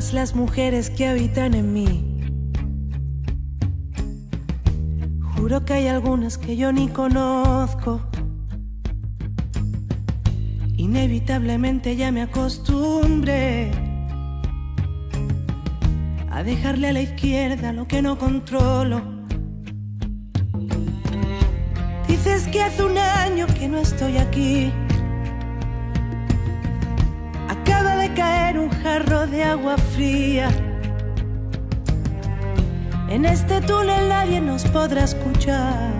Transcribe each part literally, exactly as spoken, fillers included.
todas las mujeres que habitan en mí. Juro que hay algunas que yo ni conozco. Inevitablemente ya me acostumbré a dejarle a la izquierda lo que no controlo. Dices que hace un año que no estoy aquí. Acaba de caer un jarro de agua fría. En este túnel nadie nos podrá escuchar.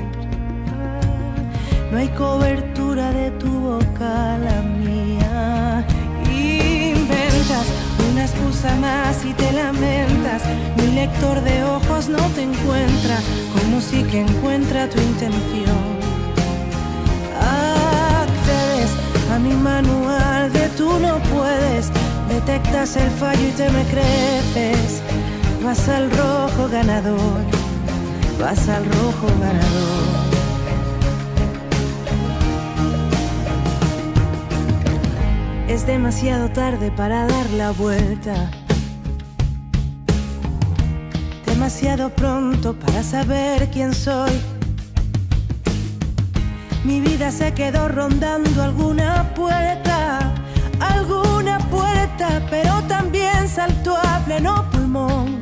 No hay cobertura de tu boca, la mía. Inventas una excusa más y te lamentas. Mi lector de ojos no te encuentra, como si que encuentra tu intención. Accedes a mi manual de tú no puedes. Detectas el fallo y te me creces. Vas al rojo ganador, vas al rojo ganador. Es demasiado tarde para dar la vuelta, demasiado pronto para saber quién soy. Mi vida se quedó rondando alguna puerta, alguna puerta, pero también saltó a pleno pulmón.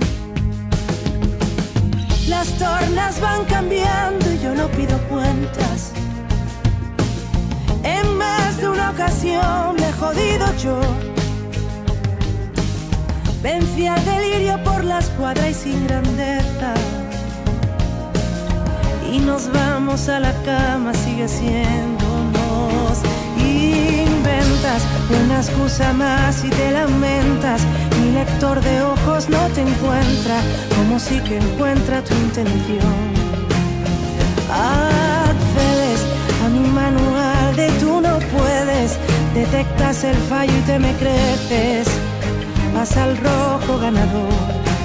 Las tornas van cambiando y yo no pido cuentas. En más de una ocasión me he jodido yo. Vencí al delirio por la escuadra y sin grandeza. Y nos vamos a la cama, sigue siéndonos. Inventas una excusa más y te lamentas. Mi lector de ojos no te encuentra, como si que encuentra tu intención. Accedes a mi manual de tú no puedes. Detectas el fallo y te me creces. Vas al rojo ganador.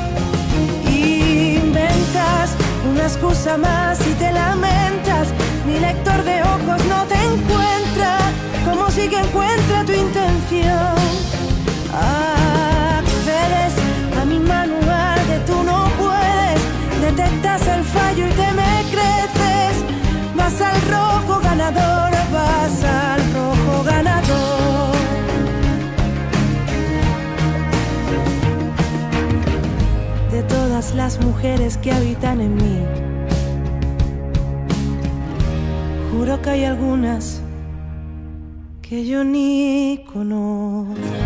Inventas una excusa más y te lamentas. Mi lector de ojos no te encuentra, como si que encuentra tu intención. Accedes a mi manual de tú no puedes. Detectas el fallo y te me creces. Vas al rojo ganador, vas al rojo ganador. De todas las mujeres que habitan en mí, juro que hay algunas que yo ni conozco.